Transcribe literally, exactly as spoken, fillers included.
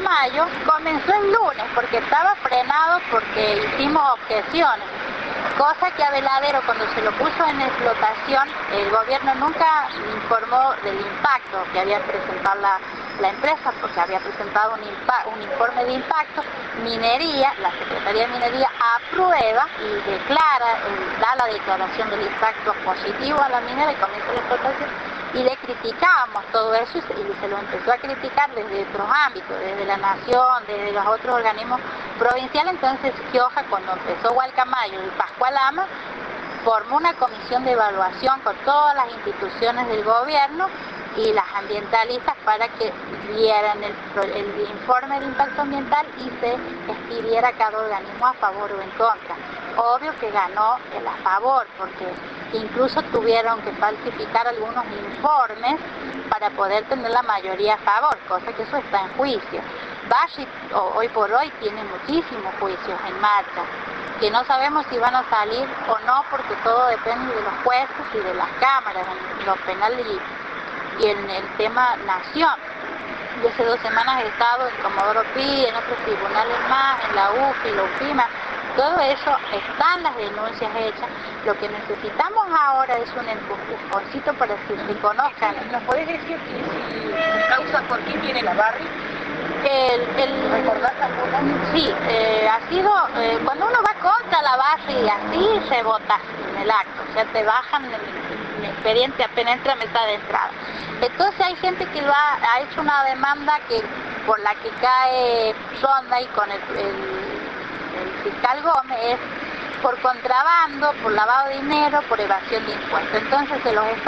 mayo comenzó el lunes porque estaba frenado porque hicimos objeciones. Cosa que a Veladero, cuando se lo puso en explotación, el gobierno nunca informó del impacto que había presentado la, la empresa, porque había presentado un, impa un informe de impacto. Minería, la Secretaría de Minería aprueba y declara, eh, da la declaración del impacto positivo a la minera y comienza la explotación. Y le criticábamos todo eso y se, y se lo empezó a criticar desde otros ámbitos, desde la Nación, desde los otros organismos provinciales. Entonces Gioja, cuando empezó Gualcamayo y Pascual Ama, formó una comisión de evaluación con todas las instituciones del gobierno y las ambientalistas para que vieran el, el informe de impacto ambiental y se expidiera cada organismo a favor o en contra. Obvio que ganó el a favor, porque incluso tuvieron que falsificar algunos informes para poder tener la mayoría a favor, cosa que eso está en juicio. Bashi hoy por hoy tiene muchísimos juicios en marcha, que no sabemos si van a salir o no, porque todo depende de los jueces y de las cámaras, en lo penal y, y en el tema nación. Yo hace dos semanas he estado en Comodoro Pi, en otros tribunales más, en la U F I, la UFIMA. Todo eso, están las denuncias hechas. Lo que necesitamos ahora es un empujoncito para que se conozcan. ¿Nos podés decir si, si causa por qué viene la Barry? El, el, ¿Recordás alguna? Sí, eh, ha sido, eh, cuando uno va contra la Barry así, se vota en el acto, o sea, te bajan el, el expediente apenas entra a mesa de entrada. Entonces hay gente que lo ha, ha hecho una demanda que por la que cae Ronda y con el, el el fiscal Gómez es por contrabando, por lavado de dinero, por evasión de impuestos. Entonces se los está